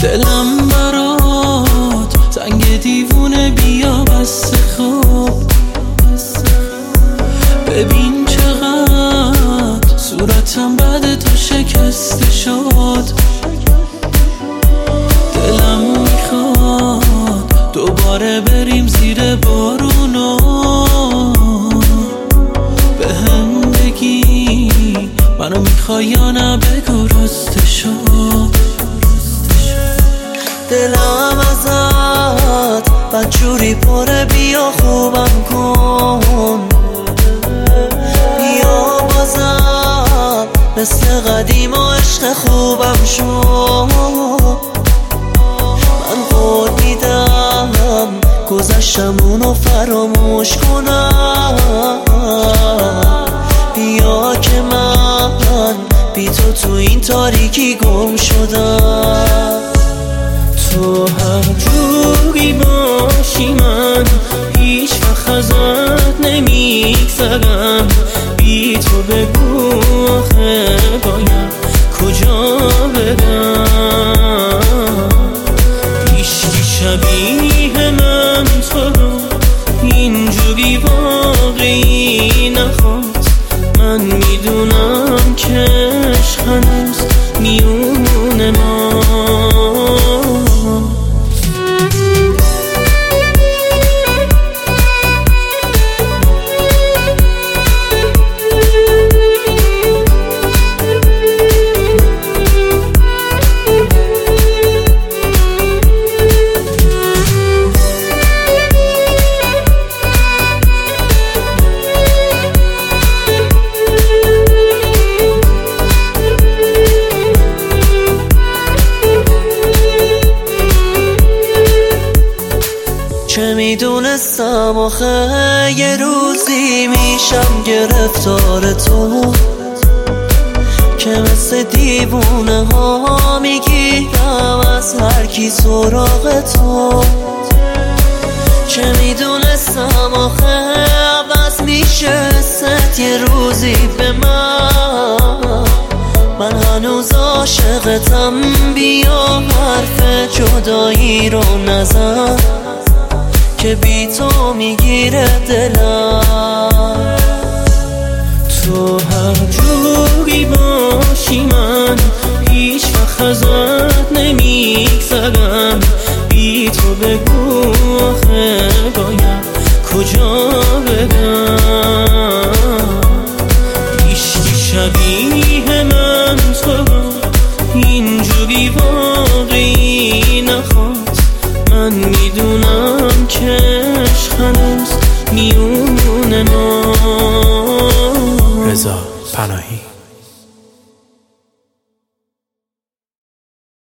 دلم برات زنگ دیوونه بیا بس خوب. ببین چقدر صورتم بعد تو شکسته شد. دلم میخواد دوباره بریم زیر بارونا. به هم بگی منو میخوای یا نه بگو رسته شد. دلم ازت بدجوری پره بیا خوبم کن. بیا بازم مثل قدیم و عشق خوبم شو. من قول میدم گذشتمونو فراموش کنم. بیا که من بی تو این تاریکی گم شدم. تو هر جوری باشی من هیچ وقت ازت نمیگذرم. بی تو بگو آخه باید کجا برم. هیچکی شبیه من تو رو اینجوری واقعی نخواست. من میدونم که عشق هنوز میونه ما. چه میدونستم آخه یه روزی میشم گرفتار تو. که مثل دیوونه ها میگیرم از هر کی سراغ تو. چه میدونستم آخه عوض میشه ست یه روزی به من هنوز عاشقتم. بیا حرف جدایی رو نزن که بی تو میگیره دلم. تو هر جوری باشی من هیچ وقت ازت نمیگذرم. بی تو بگو آخه باید کجا برم. هیچکی شبیه من تو رو اینجوری واقعی نخواست. من میدونم که عشق هنوز میونه ما. رضا پناهی.